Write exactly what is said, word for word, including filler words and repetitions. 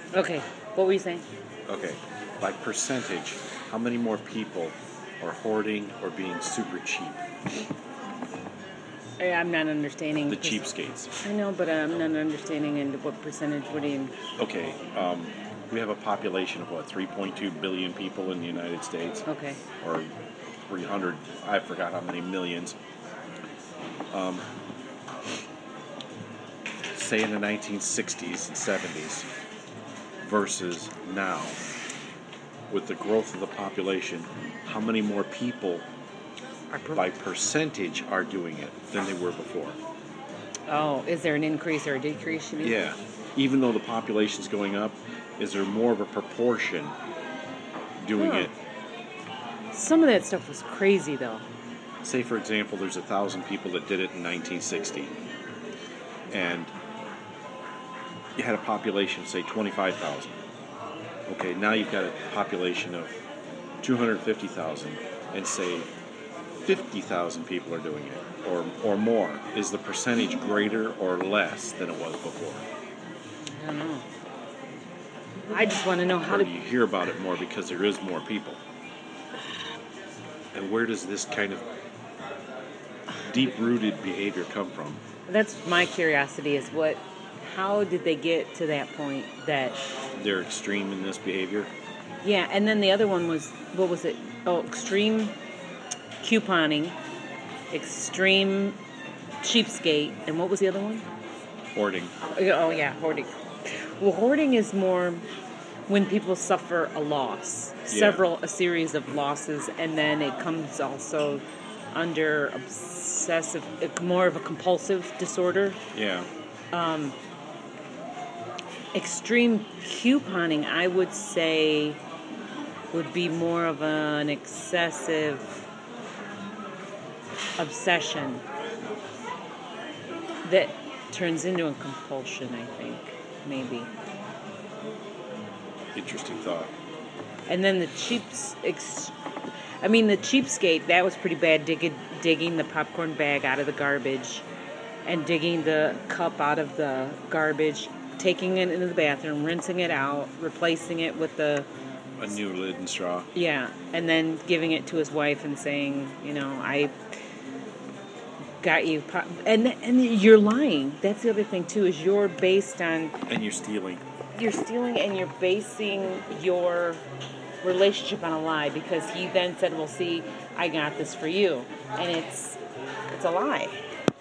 Okay, what were you saying? Okay, by percentage, how many more people are hoarding or being super cheap? I- I'm not understanding. The cheapskates. I know, but I'm not understanding into what percentage. What do you? Okay, um, we have a population of what, three point two billion people in the United States? Okay. Or three hundred, I forgot how many millions. Um, say in the nineteen sixties and seventies versus now, with the growth of the population, how many more people Per- by percentage are doing it than they were before? oh, is there an increase or a decrease? You mean? Yeah. Even though the population's going up, is there more of a proportion doing Huh. it? Some of that stuff was crazy, though. Say, for example, there's a thousand people that did it in nineteen sixty, and you had a population of, say, twenty-five thousand. Okay, now you've got a population of two hundred fifty thousand, and say fifty thousand people are doing it, or or more. Is the percentage greater or less than it was before? I don't know. I just want to know how Or to. do you hear about it more because there is more people? And where does this kind of deep-rooted behavior come from? That's my curiosity. Is what? How did they get to that point? That. They're extreme in this behavior. Yeah, and then the other one was what was it? Oh, extreme couponing, extreme cheapskate, and what was the other one? Hoarding. Oh yeah, hoarding. Well, hoarding is more when people suffer a loss, Yeah. several a series of losses, and then it comes also under obsessive, more of a compulsive disorder. Yeah. Extreme couponing, I would say, would be more of an excessive obsession that turns into a compulsion, I think, maybe. Interesting thought. And then the cheap, ex, I mean, the cheapskate, that was pretty bad, digging, digging the popcorn bag out of the garbage and digging the cup out of the garbage, taking it into the bathroom, rinsing it out, replacing it with the... A new lid and straw. Yeah, and then giving it to his wife and saying, you know, I got you... Pop-. And, and you're lying. That's the other thing, too, is you're based on... And you're stealing. You're stealing and you're basing your relationship on a lie because he then said, well, see, I got this for you. And it's it's a lie.